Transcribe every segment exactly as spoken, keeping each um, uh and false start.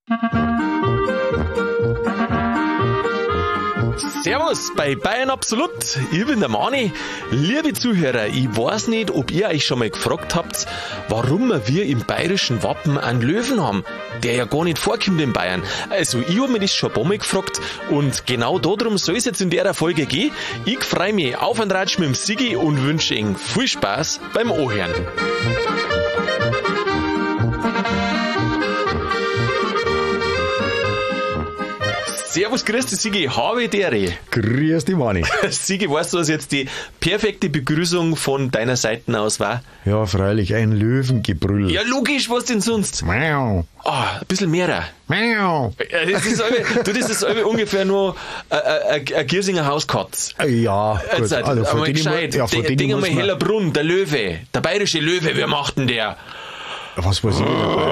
Servus bei Bayern Absolut, ich bin der Mani. Liebe Zuhörer, ich weiß nicht, ob ihr euch schon mal gefragt habt, warum wir im bayerischen Wappen einen Löwen haben, der ja gar nicht vorkommt in Bayern. Also ich habe mir das schon ein paar Mal gefragt und genau darum soll es jetzt in der Folge gehen. Ich freue mich auf einen Ratsch mit dem Sigi und wünsche Ihnen viel Spaß beim Anhören. Servus, grüß dich, Sigi, habe dere. Grüß dich, Mani. Sigi, weißt du, was jetzt die perfekte Begrüßung von deiner Seite aus war? Ja, freilich, ein Löwengebrüll. Ja, logisch, was denn sonst? Miau. Ah, ein bisschen mehrer. Miau. Das ist alle, du, das ist alle ungefähr nur ein Giersinger Hauskatz. Ja, gut. Jetzt, also, Also, einmal gescheit. Ja, von Ding denen einmal muss man- Hellerbrunn, der Löwe, der bayerische Löwe, wer macht denn der? Was weiß ich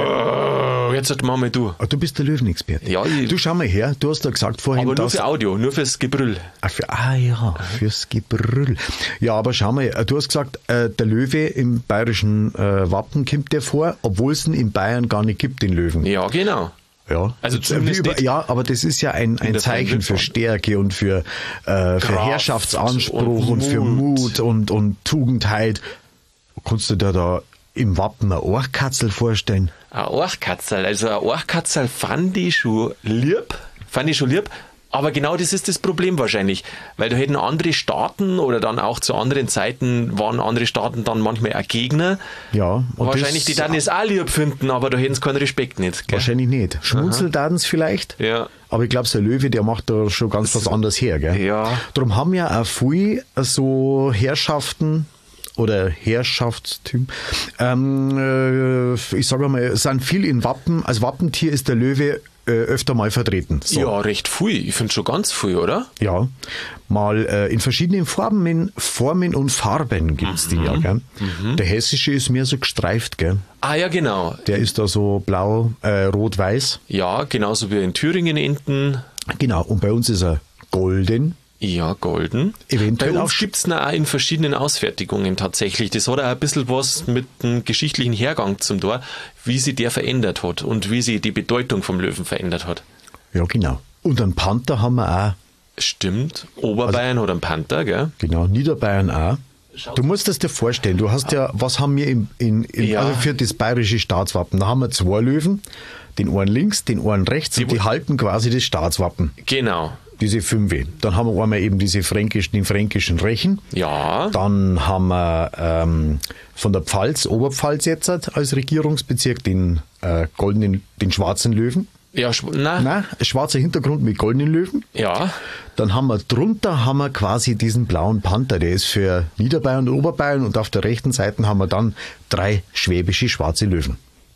dabei? Oh, jetzt sag mal du. Ah, du bist der Löwenexperte. Ja, ich- Du schau mal her, du hast da gesagt vorhin, Aber nur dass... für Audio, nur fürs Gebrüll. Ah, für, ah ja, fürs Gebrüll. Ja, aber schau mal, du hast gesagt, äh, der Löwe im bayerischen äh, Wappen kommt der vor, obwohl es ihn in Bayern gar nicht gibt, den Löwen. Ja, genau. Ja, Also Jetzt, zumindest wie über, nicht ja, aber das ist ja ein, ein der freien Zeichen für Wildbahn. Stärke und für, äh, für Kraft Herrschaftsanspruch und und, für Mut. Mut und, und Tugendheit. Kannst du dir da im Wappen eine Orchkatzel vorstellen? Ein Orchkatzel, also ein Orchkatzel fand ich schon lieb, fand ich schon lieb, aber genau das ist das Problem wahrscheinlich, weil da hätten andere Staaten oder dann auch zu anderen Zeiten waren andere Staaten dann manchmal auch Gegner. Ja. Und Wahrscheinlich, das- die dann es auch lieb finden, aber da hätten sie keinen Respekt nicht. Gell? Wahrscheinlich nicht. Schmunzeldaten's vielleicht. Ja. Aber ich glaube, der Löwe, der macht da schon ganz was anderes her, gell? Ja. Darum haben ja auch viele so Herrschaften oder Herrschaftstypen, ähm, äh, ich sage mal, sind viel in Wappen. Als Wappentier ist der Löwe äh, öfter mal vertreten. So. Ja, recht viel. Ich finde schon ganz viel, oder? Ja, mal äh, in verschiedenen Farben, in Formen und Farben gibt's die ja, gell? Der hessische ist mehr so gestreift, gell? Ah ja, genau. Der ist da so blau, äh, rot-weiß. Ja, genauso wie in Thüringen enten. Genau, und bei uns ist er golden. Ja, golden. Eventuell Bei auch uns gibt es auch in verschiedenen Ausfertigungen tatsächlich. Das hat auch ein bisschen was mit dem geschichtlichen Hergang zum Tor, wie sich der verändert hat und wie sich die Bedeutung vom Löwen verändert hat. Ja, genau. Und einen Panther haben wir auch. Stimmt. Oberbayern hat einen Panther, gell? Genau, Niederbayern auch. Du musst das dir vorstellen, du hast ja, was haben wir in, in, in Ja. also für das bayerische Staatswappen? Da haben wir zwei Löwen, den einen links, den einen rechts Die und die wo- halten quasi das Staatswappen. Genau. Diese fünf. Dann haben wir einmal eben diese fränkischen, den fränkischen Rechen. Ja. Dann haben wir ähm, von der Pfalz, Oberpfalz jetzt als Regierungsbezirk den äh, goldenen, den schwarzen Löwen. Ja, schw- na, Nein, schwarzer Hintergrund mit goldenen Löwen. ja. Dann haben wir drunter haben wir quasi diesen blauen Panther, der ist für Niederbayern und Oberbayern, und auf der rechten Seite haben wir dann drei schwäbische schwarze Löwen.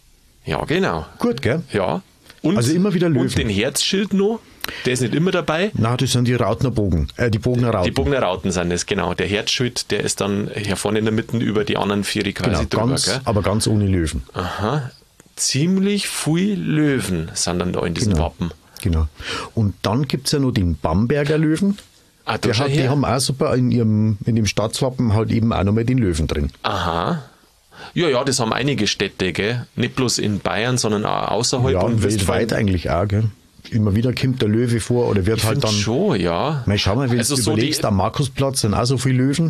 Ja, genau. Gut, gell? Ja. Und, Also immer wieder Löwen. Und den Herzschild noch, der ist nicht immer dabei. Na, das sind die Rautner Bogen, äh, die Bogener Rauten. Die Bogner Rauten sind das, genau. Der Herzschild, der ist dann hier vorne in der Mitte über die anderen vier quasi genau, drüber, ganz, gell? aber ganz ohne Löwen. Aha. Ziemlich viel Löwen sind dann da in diesem Genau. Wappen. Genau. Und dann gibt's ja noch den Bamberger Löwen. Ah, da Der schau hat, die her. haben auch super in ihrem, in dem Staatswappen halt eben auch nochmal den Löwen drin. Aha. Ja, ja, das haben einige Städte, gell? Nicht bloß in Bayern, sondern auch außerhalb. Ja, und weltweit Westfalen. eigentlich auch, gell? Immer wieder kommt der Löwe vor oder wird Ich halt find dann. schon, ja. Mal schau mal, wenn Also du so überlegst, die- am Markusplatz sind auch so viele Löwen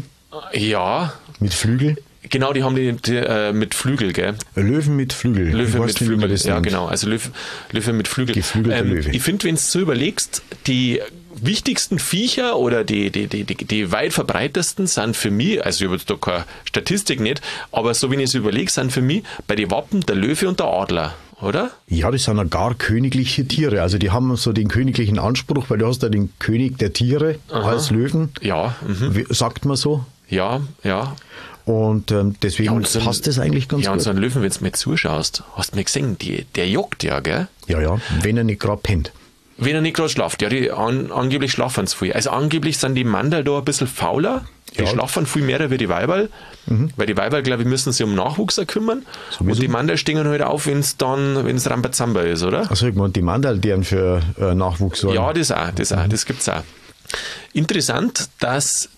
Ja, mit Flügel. genau, die haben die, die äh, mit Flügel, gell? Löwen mit Flügel. Löwe Ich weiß mit nicht, wie man Flügel, das ja nennt. genau, also Löwe, Löwe mit Flügel. Geflügelter Löwe. Ich finde, wenn du so überlegst, die wichtigsten Viecher oder die, die, die, die, die weit verbreitesten sind für mich, also ich habe jetzt da keine Statistik nicht, aber so wie ich es überlege, sind für mich bei den Wappen der Löwe und der Adler, oder? Ja, das sind ja gar königliche Tiere. Also die haben so den königlichen Anspruch, weil du hast ja den König der Tiere als Löwen, Ja, mhm. wie- sagt man so. ja, ja. Und ähm, deswegen und so ein- passt das eigentlich ganz Ja, und gut. so ein Löwen, wenn du mir zuschaust, hast du mir gesehen, die, der jagt ja, gell? Ja, ja, wenn er nicht gerade pennt. Wenn er nicht gerade schlaft, ja, die an, angeblich schlafen sie viel. Also angeblich sind die Mandel da ein bisschen fauler, die Ja. schlafen viel mehr wie die Weiberl, weil die Weiberl, glaube ich, müssen sich um Nachwuchs auch kümmern Sowieso. und die Mandel stehen halt auf, wenn es dann, wenn es Rambazamba ist, oder? Also ich meine, die Mandal, deren für äh, Nachwuchs sorgen. Ja, das auch, das auch, das gibt's auch. Interessant, dass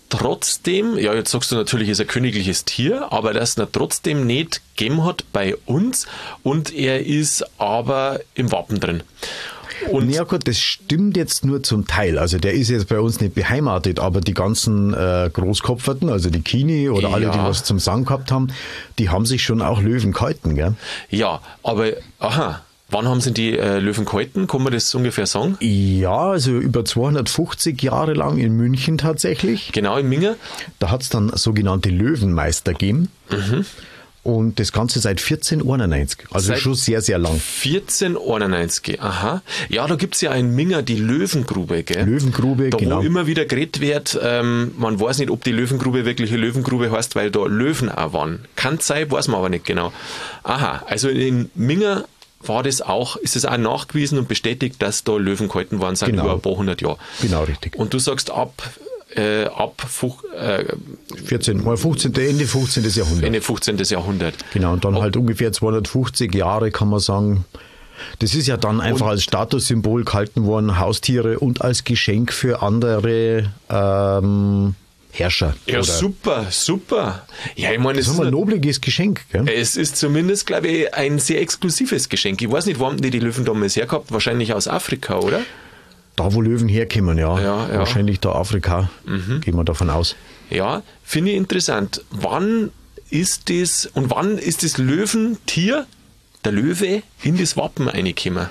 trotzdem, ja, jetzt sagst du natürlich, ist ein königliches Tier, aber dass er trotzdem nicht gegeben hat bei uns und er ist aber im Wappen drin. Und ja gut, das stimmt jetzt nur zum Teil. Also der ist jetzt bei uns nicht beheimatet, aber die ganzen äh, Großkopferten, also die Kini oder alle, ja. die was zum Sang gehabt haben, die haben sich schon auch Löwen gehalten, gell? Ja, aber, aha, wann haben sie die äh, Löwen gehalten? Kann man das ungefähr sagen? Ja, also über zweihundertfünfzig Jahre lang in München tatsächlich. Genau, in Minga. Da hat es dann sogenannte Löwenmeister gegeben. Mhm. Und das Ganze seit vierzehnhunderteinundneunzig, also Seit schon sehr, sehr lang. vierzehnhunderteinundneunzig, aha. Ja, da gibt's ja in Minga die Löwengrube, gell? Löwengrube, da, genau. Wo immer wieder geredet wird, ähm, man weiß nicht, ob die Löwengrube wirklich eine Löwengrube heißt, weil da Löwen auch waren. Kann sein, weiß man aber nicht genau. Aha, also in Minga war das auch, ist es auch nachgewiesen und bestätigt, dass da Löwen gehalten worden sind Genau. über ein paar hundert Jahre. Genau, richtig. Und du sagst ab Äh, ab Fuch, äh, vierzehn, mal fünfzehnten Ende fünfzehnten Jahrhundert. Ende fünfzehnten Jahrhundert. Genau, und dann Ob, halt ungefähr zweihundertfünfzig Jahre, kann man sagen. Das ist ja dann einfach als Statussymbol gehalten worden, Haustiere und als Geschenk für andere ähm, Herrscher. Ja, oder super, super. Ja, ich meine, Das es ist ist ein nobliges Geschenk, gell? Es ist zumindest, glaube ich, ein sehr exklusives Geschenk. Ich weiß nicht, wo haben die die Löwen damals hergehabt? Wahrscheinlich aus Afrika, oder? Da, wo Löwen herkommen, ja. Ja, ja. Wahrscheinlich da Afrika, mhm. gehen wir davon aus. Ja, finde ich interessant. Wann ist das, und wann ist das Löwentier, der Löwe, in das Wappen reingekommen?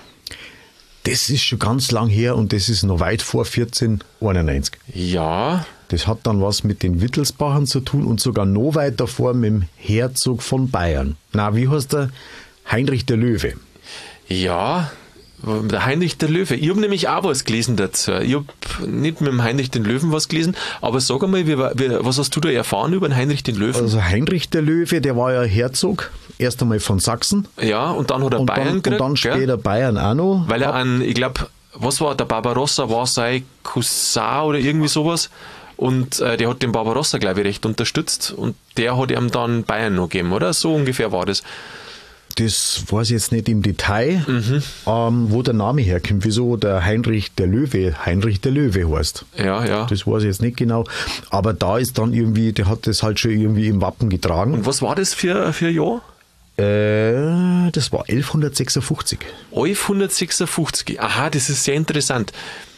Das ist schon ganz lang her und das ist noch weit vor vierzehnhunderteinundneunzig. Ja. Das hat dann was mit den Wittelsbachern zu tun und sogar noch weit davor mit dem Herzog von Bayern. Na, wie heißt der? Heinrich der Löwe. Ja, der Heinrich der Löwe. Ich habe nämlich auch was gelesen dazu. Ich habe nicht mit dem Heinrich den Löwen was gelesen, aber sag einmal, wie, wie, was hast du da erfahren über den Heinrich den Löwen? Also Heinrich der Löwe, der war ja Herzog, erst einmal von Sachsen. Ja, und dann hat er und Bayern dann, gekriegt. Und dann später gell? Bayern auch noch. Weil er an, ich glaube, was war, der Barbarossa war sein Cousin oder irgendwie sowas. Und äh, der hat den Barbarossa, glaube ich, recht unterstützt. Und der hat ihm dann Bayern noch gegeben, oder? So ungefähr war das. Das weiß ich jetzt nicht im Detail, Mhm. ähm, wo der Name herkommt, wieso der Heinrich der Löwe Heinrich der Löwe heißt. Ja, ja. Das weiß ich jetzt nicht genau. Aber da ist dann irgendwie, der hat das halt schon irgendwie im Wappen getragen. Und was war das für, für ein Jahr? Äh, das war elfhundertsechsundfünfzig. elfhundertsechsundfünfzig. Aha, das ist sehr interessant.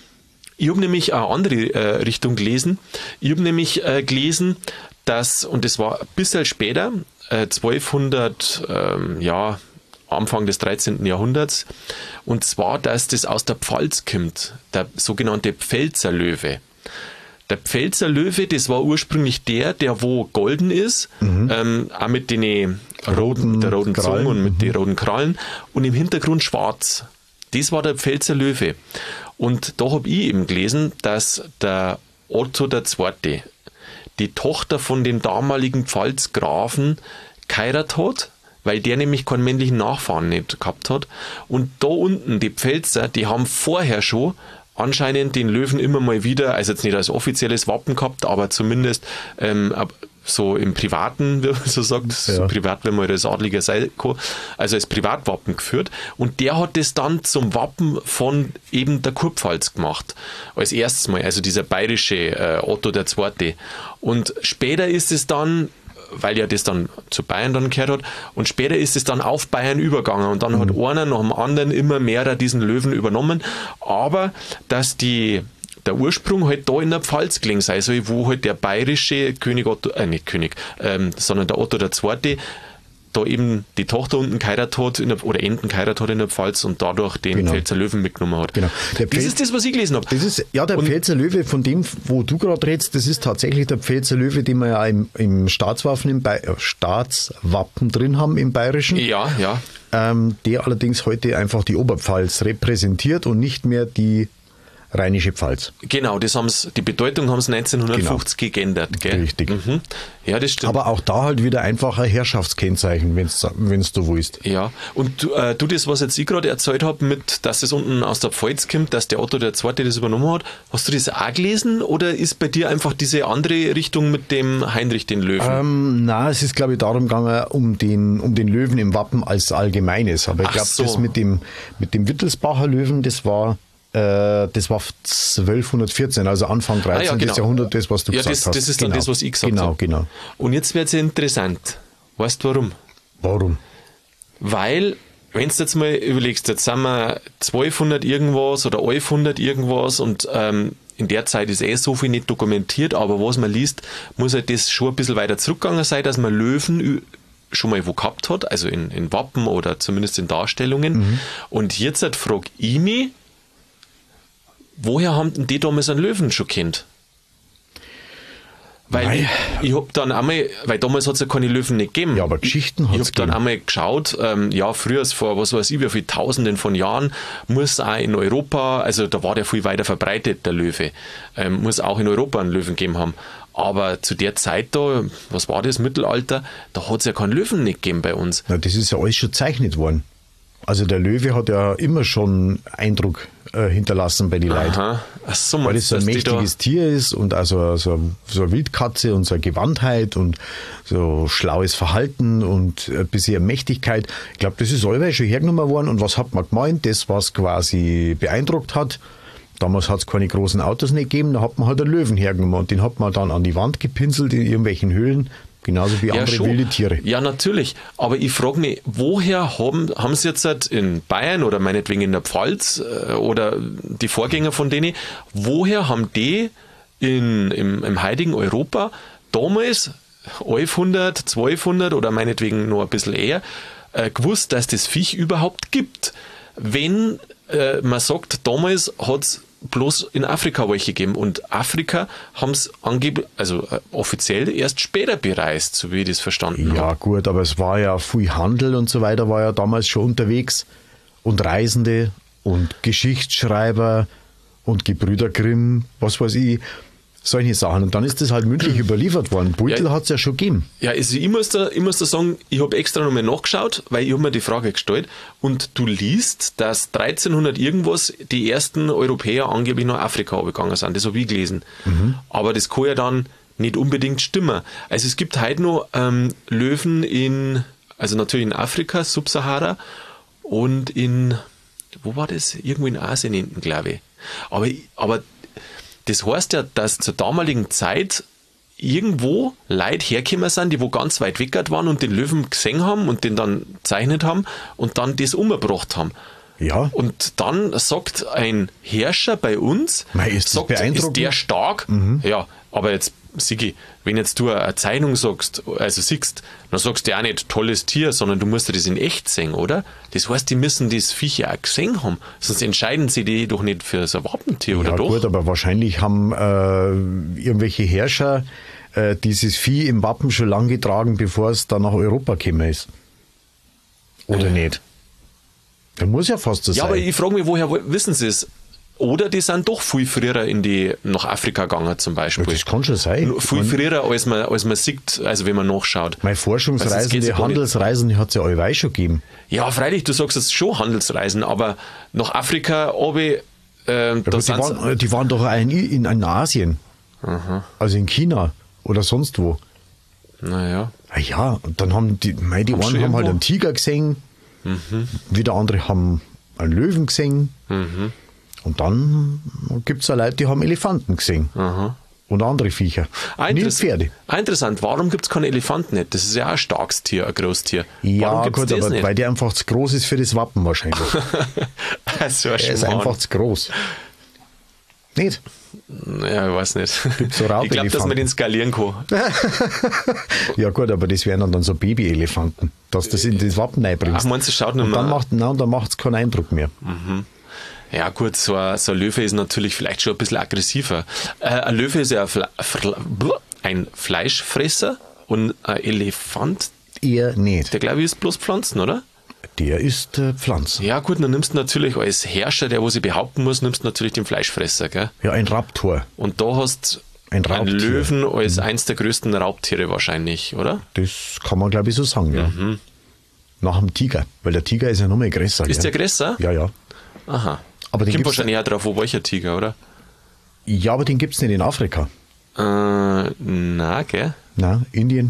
Ich habe nämlich eine andere äh, Richtung gelesen. Ich habe nämlich äh, gelesen, dass, und das war ein bisschen später, äh, zwölfhundert, ähm, ja, Anfang des dreizehnten Jahrhunderts, und zwar, dass das aus der Pfalz kommt, der sogenannte Pfälzer Löwe. Der Pfälzer Löwe, das war ursprünglich der, der wo golden ist, mhm. ähm, auch mit den roten, mit der roten Zunge und mit mhm. den roten Krallen und im Hintergrund schwarz. Das war der Pfälzer Löwe. Und da habe ich eben gelesen, dass der Otto der Zweite die Tochter von dem damaligen Pfalzgrafen geheiratet hat, weil der nämlich keinen männlichen Nachfahren nicht gehabt hat. Und da unten, die Pfälzer, die haben vorher schon anscheinend den Löwen immer mal wieder, also jetzt nicht als offizielles Wappen gehabt, aber zumindest ähm, so im Privaten, wie man so sagt, ja. so privat, wenn man als Adliger sein kann, also als Privatwappen geführt. Und der hat das dann zum Wappen von eben der Kurpfalz gemacht. Als erstes Mal, also dieser bayerische äh, Otto der Zweite. Und später ist es dann, weil ja das dann zu Bayern dann gehört hat, und später ist es dann auf Bayern übergegangen und dann mhm. hat einer nach dem anderen immer mehr diesen Löwen übernommen, aber dass die der Ursprung halt da in der Pfalz gelegen sei, also wo halt der bayerische König Otto, äh nicht König, ähm, sondern der Otto der Zweite da eben die Tochter unten geheiratet hat, in der, oder Enten geheiratet hat in der Pfalz und dadurch den genau. Pfälzer Löwen mitgenommen hat. Genau. Der das ist das, was ich gelesen habe. Das ist, ja, der und Pfälzer Löwe, von dem, wo du gerade redest, das ist tatsächlich der Pfälzer Löwe, den wir ja im, im Staatswappen, im Be- Staatswappen drin haben, im Bayerischen. Ja, ja. Ähm, der allerdings heute einfach die Oberpfalz repräsentiert und nicht mehr die Rheinische Pfalz. Genau, das haben's, die Bedeutung haben sie neunzehnhundertfünfzig genau. geändert. Gell? Richtig. Mhm. Ja, das stimmt. Aber auch da halt wieder einfach ein Herrschaftskennzeichen, wenn du willst. Ja, und äh, du, das, was jetzt ich gerade erzählt habe, mit, dass es unten aus der Pfalz kommt, dass der Otto der Zweite das übernommen hat, hast du das auch gelesen oder ist bei dir einfach diese andere Richtung mit dem Heinrich den Löwen? Ähm, na, es ist glaube ich darum gegangen, um den, um den Löwen im Wappen als Allgemeines. Aber ich glaube, so. das mit dem, mit dem Wittelsbacher Löwen, das war Äh, das war zwölfhundertvierzehn, also Anfang dreizehnten. Ah, ja, genau. Jahrhundert, das, was du ja, gesagt das, hast. das ist dann genau. das, was ich gesagt genau, habe. Genau, genau. Und jetzt wird es ja interessant. Weißt du warum? Warum? Weil, wenn du jetzt mal überlegst, jetzt sind wir zwölfhundert irgendwas oder elfhundert irgendwas und ähm, in der Zeit ist eh so viel nicht dokumentiert, aber was man liest, muss halt das schon ein bisschen weiter zurückgegangen sein, dass man Löwen schon mal wo gehabt hat, also in, in Wappen oder zumindest in Darstellungen. Mhm. Und jetzt halt frage ich mich, woher haben denn die damals einen Löwen schon kennt? Weil Nein. ich, ich habe dann einmal, weil damals hat es ja keine Löwen nicht gegeben. Ja, aber Geschichten hat Ich es habe dann einmal geschaut, ähm, ja, früher, vor was weiß ich, wie viele Tausenden von Jahren, muss auch in Europa, also da war der viel weiter verbreitet, der Löwe, ähm, muss auch in Europa einen Löwen gegeben haben. Aber zu der Zeit da, was war das, Mittelalter, da hat es ja keinen Löwen nicht gegeben bei uns. Na, das ist ja alles schon gezeichnet worden. Also der Löwe hat ja immer schon Eindruck äh, hinterlassen bei den Leuten. Aha. Ach so, weil es so ein dass die mächtiges Tier ist und also so, so eine Wildkatze und so eine Gewandtheit und so schlaues Verhalten und ein bisschen Mächtigkeit. Ich glaube, das ist allweil schon hergenommen worden. Und was hat man gemeint? Das, was quasi beeindruckt hat. Damals hat es keine großen Autos nicht gegeben, da hat man halt einen Löwen hergenommen und den hat man dann an die Wand gepinselt in irgendwelchen Höhlen. Genauso wie Ja, andere schon. wilde Tiere. Ja, natürlich. Aber ich frage mich, woher haben, haben sie jetzt halt in Bayern oder meinetwegen in der Pfalz äh, oder die Vorgänger von denen, woher haben die in, im, im heutigen Europa damals elfhundert, zwölfhundert oder meinetwegen noch ein bisschen eher äh, gewusst, dass das Viech überhaupt gibt? Wenn äh, man sagt, damals hat es bloß in Afrika welche gegeben und Afrika haben es angeblich, also äh, offiziell erst später bereist, so wie ich das verstanden Ja, habe. gut, aber es war ja viel Handel und so weiter, war ja damals schon unterwegs und Reisende und Geschichtsschreiber und Gebrüder Grimm, was weiß ich, solche Sachen. Und dann ist das halt mündlich überliefert worden. Beutel Ja. hat es ja schon gegeben. Ja, also ich muss da, ich muss da sagen, ich habe extra nochmal nachgeschaut, weil ich habe mir die Frage gestellt und du liest, dass dreizehnhundert irgendwas die ersten Europäer angeblich nach Afrika gegangen sind. Das habe ich gelesen. Mhm. Aber das kann ja dann nicht unbedingt stimmen. Also es gibt heute noch ähm, Löwen in, also natürlich in Afrika, Subsahara und in, wo war das? Irgendwo in Asien hinten, glaube ich. Aber, aber das heißt ja, dass zur damaligen Zeit irgendwo Leute hergekommen sind, die wo ganz weit weg waren und den Löwen gesehen haben und den dann gezeichnet haben und dann das umgebracht haben. Ja. Und dann sagt ein Herrscher bei uns, Mei, ist das sagt, beeindruckend? ist der stark? Mhm. Ja, aber jetzt, Sigi, wenn jetzt du eine Zeichnung sagst, also siehst, dann sagst du ja auch nicht tolles Tier, sondern du musst ja das in echt sehen, oder? Das heißt, die müssen das Viech ja auch gesehen haben, sonst entscheiden sie die doch nicht für so ein Wappentier, oder Ja, doch? gut, aber wahrscheinlich haben äh, irgendwelche Herrscher äh, dieses Vieh im Wappen schon lange getragen, bevor es dann nach Europa gekommen ist. Oder Äh. nicht? Das muss ja fast so Ja, sein. aber ich frage mich, woher wissen sie es? Oder die sind doch viel früher in die, nach Afrika gegangen zum Beispiel. Ja, das kann schon sein. Viel früher, als man, als man sieht, also wenn man nachschaut. Meine Also es geht Forschungsreisen, die ja gar nicht. Handelsreisen, die hat es ja allweil schon gegeben. Ja, freilich, du sagst es schon Handelsreisen, aber nach Afrika, aber äh, da Ja, gut, die, sind's- waren, die waren doch auch in, in, in Asien. Also in China oder sonst wo. Naja. Ah ja, und dann haben die, mei, die Haben einen schon haben halt irgendwo- einen Tiger gesehen, wieder andere haben einen Löwen gesehen. Und dann gibt es auch Leute, die haben Elefanten gesehen. Und andere Viecher. Ah, Nie interess- Pferde. Ah, interessant, warum gibt es keine Elefanten nicht? Das ist ja auch ein starkes Tier, ein großes Tier. Ja, warum gibt's gut, das aber nicht? weil der einfach zu groß ist für das Wappen wahrscheinlich. so ein Er ist Schmarrn. einfach zu groß. Nicht? Ja, ich weiß nicht. so ich glaube, dass Raubelefanten. man den skalieren kann. Ja gut, aber das wären dann so Baby-Elefanten, dass du das in das Wappen reinbringst. Ach, meinst du, schaut nicht und dann mehr- macht nein, dann macht es keinen Eindruck mehr. Ja gut, so ein, so ein Löwe ist natürlich vielleicht schon ein bisschen aggressiver. Äh, ein Löwe ist ja ein, Fle Fle Blah, ein Fleischfresser und ein Elefant, Eher nicht. der glaube ich ist bloß Pflanzen, oder? Der ist äh, Pflanze. Ja gut, dann nimmst du natürlich als Herrscher, der wo sie behaupten muss, nimmst du natürlich den Fleischfresser, gell? Ja, ein Raptor. Und da hast Ein einen Raubtier. Löwen als eins der größten Raubtiere wahrscheinlich, oder? Das kann man, glaube ich, so sagen, ja. Nach dem Tiger, weil der Tiger ist ja noch mal größer. Ist gell? der größer? Ja, ja. Aha. Aber den Kommt gibt's- wahrscheinlich auch drauf, wo welcher Tiger, oder? Ja, aber den gibt es nicht in Afrika. Äh, na, gell? Na, Indien.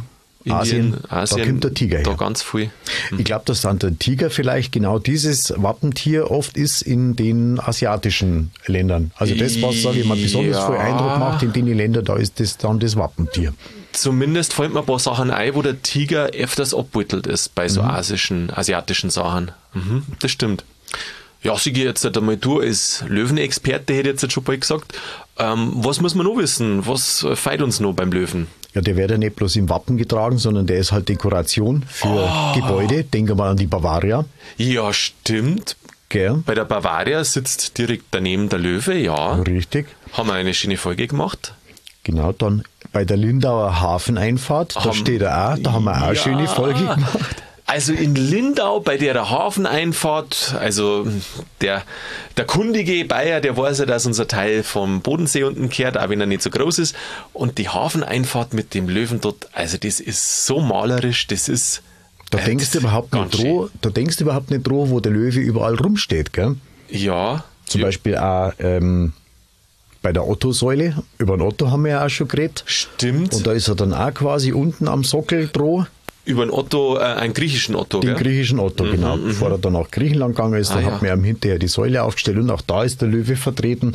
Asien, Asien, da kommt der Tiger da her. ganz viel. Ich glaube, dass dann der Tiger vielleicht genau dieses Wappentier oft ist in den asiatischen Ländern. Also das, was, sage ich mal, besonders Ja. viel Eindruck macht in den Ländern, da ist das dann das Wappentier. Zumindest fallen mir ein paar Sachen ein, wo der Tiger öfters abbeutelt ist bei so asischen, asiatischen Sachen. Mhm, das stimmt. Ja, Sigi, jetzt einmal du als Löwenexperte, hätte ich jetzt schon bald gesagt. Ähm, was muss man noch wissen? Was feiert uns noch beim Löwen? Ja, der wird ja nicht bloß im Wappen getragen, sondern der ist halt Dekoration für Gebäude. Denken wir mal an die Bavaria. Ja, stimmt. Gell? Bei der Bavaria sitzt direkt daneben der Löwe, ja. Richtig. Haben wir eine schöne Folge gemacht. Genau, dann bei der Lindauer Hafeneinfahrt, da Haben- steht er auch, da haben wir auch eine Ja. schöne Folge gemacht. Also in Lindau bei der Hafeneinfahrt, also der, der kundige Bayer, der weiß ja, dass unser Teil vom Bodensee unten kehrt, auch wenn er nicht so groß ist. Und die Hafeneinfahrt mit dem Löwen dort, also das ist so malerisch, das ist... Da äh, denkst das du überhaupt ganz nicht dran, da denkst du überhaupt nicht dran, wo der Löwe überall rumsteht, gell? schön. Ja. Zum ja, Beispiel auch ähm, bei der Otto-Säule, über den Otto haben wir ja auch schon geredet. Stimmt. Und da ist er dann auch quasi unten am Sockel dran, Über einen Otto, äh, einen griechischen Otto, den gell? griechischen Otto, genau. Bevor er dann nach Griechenland gegangen ist, Ah, da ja. hat man ihm hinterher die Säule aufgestellt und auch da ist der Löwe vertreten.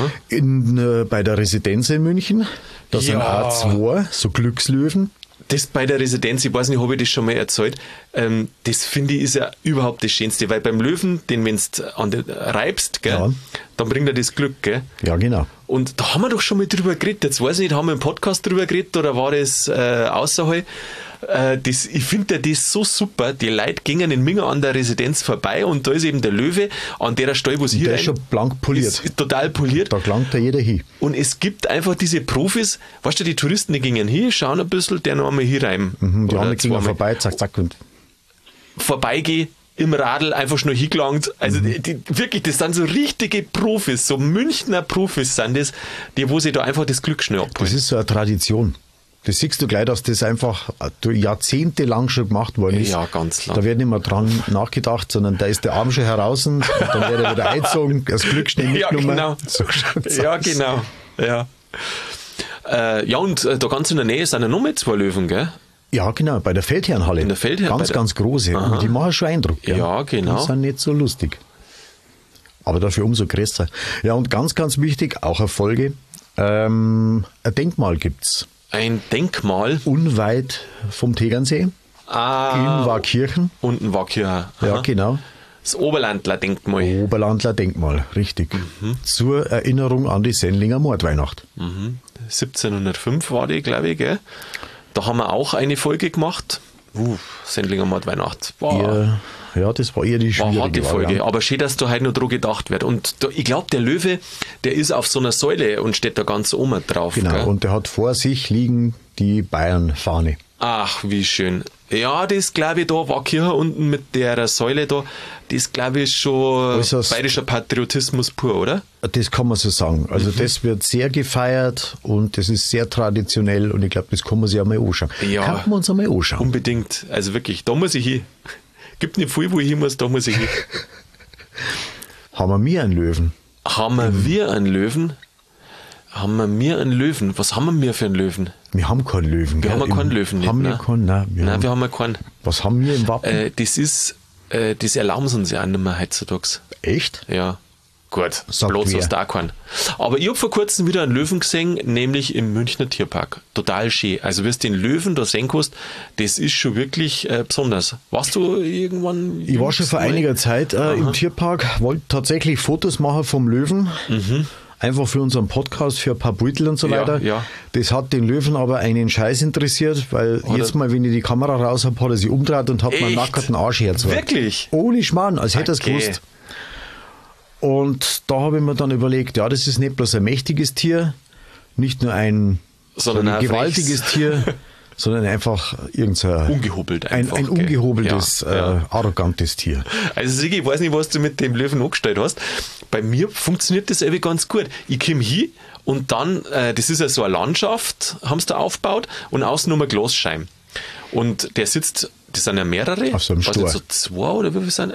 In, äh, bei der Residenz in München, da sind Ja. auch zwei, so Glückslöwen. Das bei der Residenz, ich weiß nicht, habe ich das schon mal erzählt, ähm, das finde ich ist ja überhaupt das Schönste, weil beim Löwen, den wenn du an den reibst, gell, Ja. dann bringt er das Glück, gell? Ja, genau. Und da haben wir doch schon mal drüber geredet, jetzt weiß ich nicht, haben wir im Podcast drüber geredet oder war das äh, außerhalb? Äh, das, ich finde das so super, die Leute gingen in Minga an der Residenz vorbei und da ist eben der Löwe an der Stelle, wo sie hier Der ist schon blank poliert. ist, ist total poliert. Da gelangt da jeder hin. Und es gibt einfach diese Profis, weißt du, die Touristen, die gingen hier, schauen ein bisschen, der noch einmal hier rein. Mhm, die Oder anderen gingen zweimal vorbei, zack, zack und vorbeigehe, im Radl einfach schnell hingelangt. Also die, die, wirklich, das sind so richtige Profis, so Münchner Profis sind das, die wo sie da einfach das Glück schnell das abholen. ist so eine Tradition. Das siehst du gleich, dass das einfach jahrzehntelang schon gemacht worden ist. Ja, ganz lang. Da wird nicht mehr dran nachgedacht, sondern da ist der Arm schon heraus und dann wird er wieder eingezogen, das Glück schnell Ja, mitgenommen. genau. So schaut's Ja, aus. genau. Ja. Äh, ja, und äh, da ganz in der Nähe sind ja noch mal zwei Löwen, gell? Ja, genau, bei der Feldherrnhalle. In der Feldherrn- bei Ganz, der- ganz große. Und die machen schon Eindruck. Gell? Ja, genau. Die sind nicht so lustig. Aber dafür umso größer. Ja, und ganz, ganz wichtig, auch eine Folge, ähm, ein Denkmal gibt's. Ein Denkmal. Unweit vom Tegernsee, Ah, in Warkirchen. unten war hier. Ja, genau. Das Oberlandler Denkmal. Oberlandler Denkmal, richtig. Mhm. Zur Erinnerung an die Sendlinger Mordweihnacht. siebzehnhundertfünf war die, glaube ich, gell? Da haben wir auch eine Folge gemacht. Uh, Sendlinger Mordweihnacht. Wow. Eher, ja, das war eher die War schwierige eine harte Folge, Variante. aber schön, dass da heute noch dran gedacht wird. Und da, ich glaube, der Löwe, der ist auf so einer Säule und steht da ganz oben drauf. Genau, Gell? und der hat vor sich liegen die Bayern-Fahne. Ach, wie schön. Ja, das glaube ich, da war Kirche unten mit der Säule da, das glaube ich schon Äußerst- bayerischer Patriotismus pur, oder? Das kann man so sagen. Also Mhm. das wird sehr gefeiert und das ist sehr traditionell und ich glaube, das kann man sich einmal anschauen. Ja. Kann man uns einmal anschauen. Unbedingt. Also wirklich, da muss ich hin. Gibt nicht viel, wo ich hin muss, da muss ich hin. Haben wir einen Löwen? Haben Mhm. wir einen Löwen? Haben wir mir einen Löwen? Was haben wir für einen Löwen? Wir haben keinen Löwen. Wir gell? haben ja keinen Im- Löwen nicht, Haben wir ne? keinen? Nein, wir Nein, haben, wir haben ja keinen. was haben wir im Wappen? Äh, das ist, äh, das erlauben sie uns ja auch nicht mehr heutzutage. Echt? Ja. Gut, Sagt bloß wer? aus da keinen. Aber ich habe vor kurzem wieder einen Löwen gesehen, nämlich im Münchner Tierpark. Total schön. Also, wie du den Löwen da sehen kannst, das ist schon wirklich äh, besonders. Warst du irgendwann? Ich war schon vor mal? einiger Zeit äh, im Tierpark, wollte tatsächlich Fotos machen vom Löwen. Einfach für unseren Podcast, für ein paar Beutel und so Mhm. Ja, weiter. ja. Das hat den Löwen aber einen Scheiß interessiert, weil Oder- jetzt mal, wenn ich die Kamera raus habe, hat er sich umgedreht und hat mir einen Echt? nackerten Arsch hergezogen. Wirklich? Ohne Schmarrn, als hätte er es Okay. gewusst. Und da habe ich mir dann überlegt, ja, das ist nicht bloß ein mächtiges Tier, nicht nur ein, Sondern so ein auch gewaltiges frechs. Tier, sondern einfach irgendein Ungehobelt ein, einfach. ein gell? ungehobeltes, Ja, ja. Äh, arrogantes Tier. Also Sigi, ich weiß nicht, was du mit dem Löwen angestellt hast. Bei mir funktioniert das irgendwie ganz gut. Ich komme hin und dann, äh, das ist ja so eine Landschaft, haben sie da aufgebaut und außen nur ein Glasscheiben. Und der sitzt, das sind ja mehrere. Auf so einem weiß nicht, Stor. so zwei oder wie viel sind? Also z-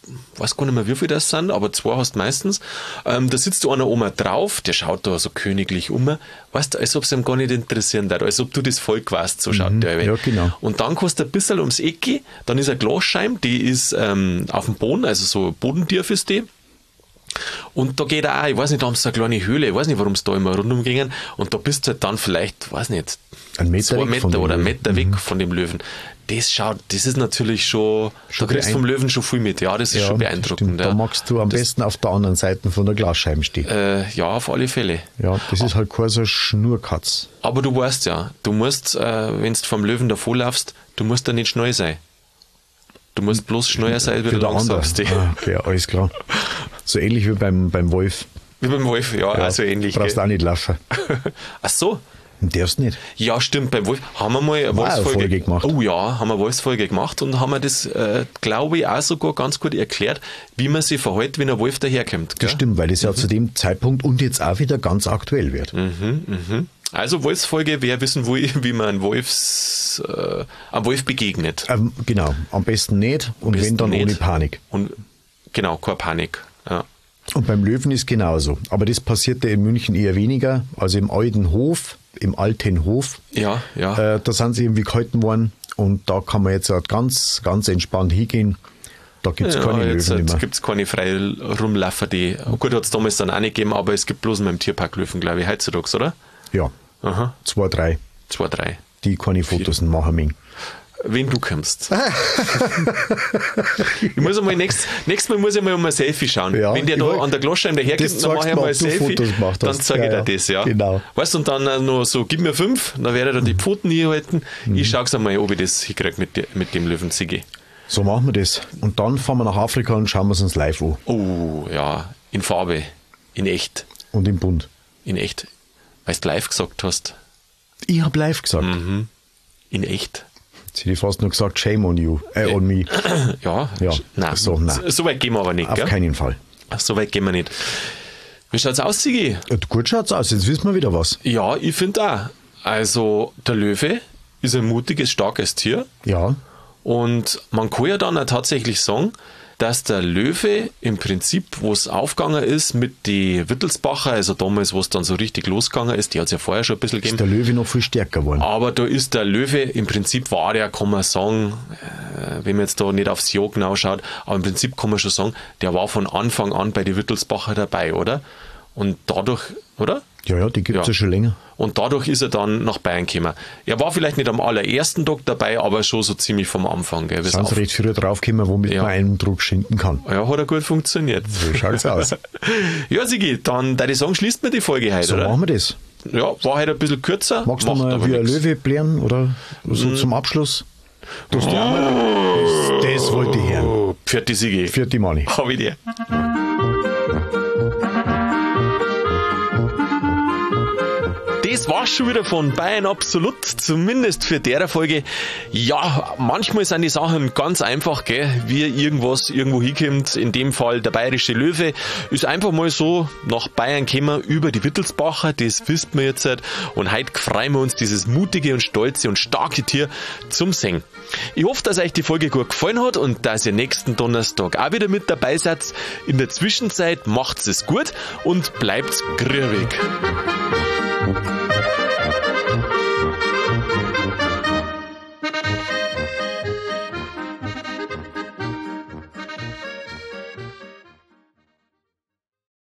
weiß gar nicht mehr, wie viel das sind, aber zwei hast du meistens. Ähm, da sitzt da einer oben drauf, der schaut da so königlich um. Weißt du, als ob es ihm gar nicht interessieren würde, als ob du das Volk warst, so schaut Mhm, der. ja, genau. Und dann kannst du ein bisschen ums Eck gehen, dann ist eine Glasscheibe, die ist ähm, auf dem Boden, also so bodentief ist die. Und da geht auch, ich weiß nicht, da haben sie eine kleine Höhle, ich weiß nicht, warum sie da immer rundum gingen. Und da bist du halt dann vielleicht, weiß nicht, Ein Meter zwei weg von Meter dem oder einen Löwen. Meter weg von dem Löwen. Das schaut, das ist natürlich schon, Schon da kriegst du vom beein- Löwen schon viel mit. Ja, das ist schon das beeindruckend. stimmt. Ja. Da magst du am Das- besten auf der anderen Seite von der Glasscheibe stehen. Äh, ja, auf alle Fälle. Ja, das ist halt kein so Schnurkatz. Aber du weißt ja, du musst, äh, wenn du vom Löwen davonlaufst, du musst da nicht schnell sein. Du musst bloß schneller sein, wie du der andere. langsam bist. Ah, okay, alles klar. So ähnlich wie beim, beim Wolf. Wie beim Wolf, ja, Ja, also ähnlich. brauchst gell? auch nicht laufen. Ach so. Darfst nicht. Ja, stimmt, beim Wolf haben wir mal eine War eine Wolfsfolge Folge gemacht. Oh ja, haben wir eine Wolfsfolge gemacht und haben wir das, äh, glaube ich, auch sogar ganz gut erklärt, wie man sich verhält, wenn ein Wolf daherkommt. Das Gell? stimmt, weil das ja zu dem Zeitpunkt und jetzt auch wieder ganz aktuell wird. Also Wolfsfolge, wer wissen will, wie man einem, Wolfs, äh, einem Wolf begegnet. Ähm, genau, am besten nicht und wenn besten dann ohne nicht. Panik. Und genau, keine Panik. Ja. Und beim Löwen ist genauso. Aber das passierte in München eher weniger. Also im alten Hof, im alten Hof, Ja, ja. äh, da sind sie irgendwie gehalten worden und da kann man jetzt halt ganz, ganz entspannt hingehen. Da gibt es ja, keine jetzt Löwen jetzt mehr. gibt es keine frei rumlaufen, die, gut, hat es damals dann auch nicht gegeben, aber es gibt bloß noch im Tierpark Löwen, glaube ich, heutzutage, oder? Ja, Aha, zwei, drei, zwei, drei. die keine Fotos machen mögen. Wenn du kommst. ich muss einmal nächstes, nächstes Mal muss ich mal um ein Selfie schauen. Ja, Wenn der ich da wollt- an der Glasscheibe daherkommt, das dann mache zeigst ich du mal mal, ein ob du Selfie. Fotos gemacht Dann hast. zeige ich Ja, dir ja. das, ja. Genau. Weißt du, und dann äh, noch so, gib mir fünf, dann werde ich da die Mhm. Pfoten hinhalten. Ich schaue einmal, ob ich das hinkriege mit, de- mit dem Löwenzigge. So machen wir das. Und dann fahren wir nach Afrika und schauen wir es uns live an. Oh, ja, in Farbe, in echt, Und im Bund. in echt. Weil du live gesagt hast, Ich habe live gesagt. Mhm. in echt. Jetzt hätte ich fast nur gesagt, shame on you, äh, on me. Ja, Ja, nein, so, nein. so weit gehen wir aber nicht, Auf gell? keinen Fall. So weit gehen wir nicht. Wie schaut's aus, Sigi? Ja, gut schaut's aus, jetzt wissen wir wieder was. Ja, ich finde auch. Also, der Löwe ist ein mutiges, starkes Tier. Ja, Und man kann ja dann auch tatsächlich sagen, dass der Löwe im Prinzip, wo es aufgegangen ist mit die Wittelsbacher, also damals, wo es dann so richtig losgegangen ist, die hat es ja vorher schon ein bisschen ist gegeben. der Löwe noch viel stärker geworden. Aber da ist der Löwe, im Prinzip war der, kann man sagen, äh, wenn man jetzt da nicht aufs Jahr genau schaut, aber im Prinzip kann man schon sagen, der war von Anfang an bei den Wittelsbacher dabei, oder? Und dadurch, oder? Ja, ja, die gibt's ja. Ja. schon länger. Und dadurch ist er dann nach Bayern gekommen. Er war vielleicht nicht am allerersten Tag dabei, aber schon so ziemlich vom Anfang. Gell, wie's Sind auf- sie recht früh draufgekommen, womit Ja. man einen Druck schinden kann. Ja, hat er gut funktioniert. So schaut's aus. Ja, Sigi, dann, deine Song schließt mir die Folge heute, So oder? machen wir das. Ja, war heute ein bisschen kürzer. Magst du macht mal aber wie ein nix. Löwe blären oder so zum Abschluss? Du hast ja auch mal, das, das wollte ich hören. Oh, Pfiat die Sigi. Für die Mani. Hab ich dir. Das war's schon wieder von Bayern Absolut, zumindest für der Folge. Ja, manchmal sind die Sachen ganz einfach, gell, wie irgendwas irgendwo hinkommt. In dem Fall der bayerische Löwe ist einfach mal so nach Bayern gekommen über die Wittelsbacher, das wisst wir jetzt halt. Und heute freuen wir uns, dieses mutige und stolze und starke Tier zum Singen. Ich hoffe, dass euch die Folge gut gefallen hat und dass ihr nächsten Donnerstag auch wieder mit dabei seid. In der Zwischenzeit macht's es gut und bleibt grübig.